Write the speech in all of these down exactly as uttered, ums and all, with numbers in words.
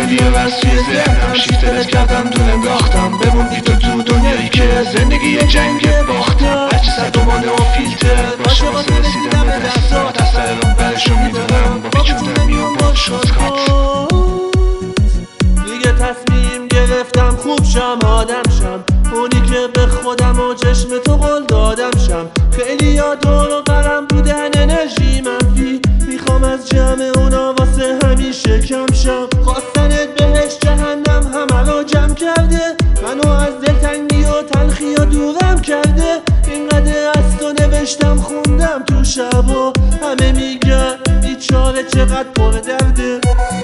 کردی و از توی ذهنم شیفترت کردم دور انداختم بموندی تو تو دنیایی که زندگی یه جنگ باختم هرچی صدومانه و فیلتر باشه واسه رسیدم به دستات از سر راه برشو میدارم با پیچوندن میام با شورتکات دیگه تصمیم گرفتم خوب شم آدم شم اونی که به خودم و چشم تو قول دادم شم خیلی یا دور و برم بودن انرژی منفی میخوام از جمع اونا واسه همیشه کم شم خواستنت بهش جهنم همه رو جمع کرده منو از دلتنگی و تلخی و دورم کرده اینقدر از تو نوشتم خوندم تو شب و همه میگن بیچاره چقدر پر درده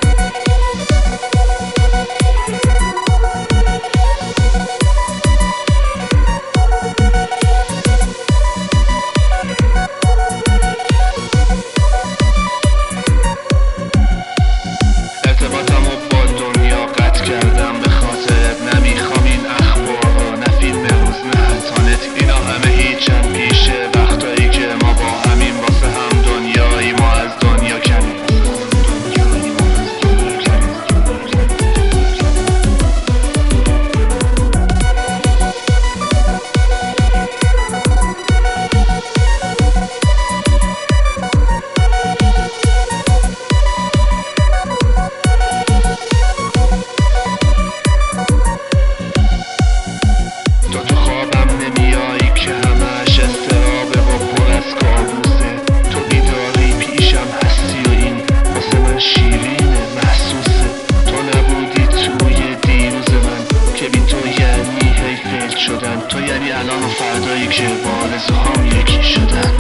تو یعنی الان و فردایی که با آرزوهام یکی شدن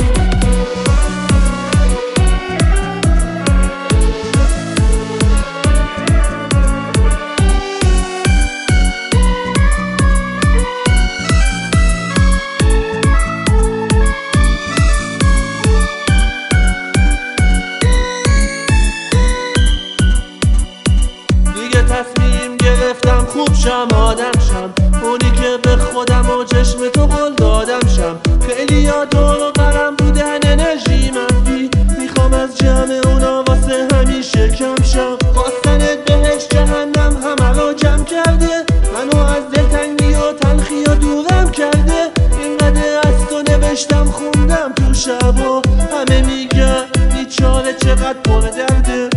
دیگه تصمیم گرفتم خوب شم آدم شم اونی که به خودم و چشم تو قول دادم شم خیلی یا دور و برم بودن انرژی منفی میخوام از جمع اونا واسه همیشه کم شم خواستنت بهش جهنم همه رو جمع کرده منو از دلتنگی و تلخی و دورم کرده اینقدر از تو نوشتم خوندم تو شب و همه میگن بیچاره چقدر پر درده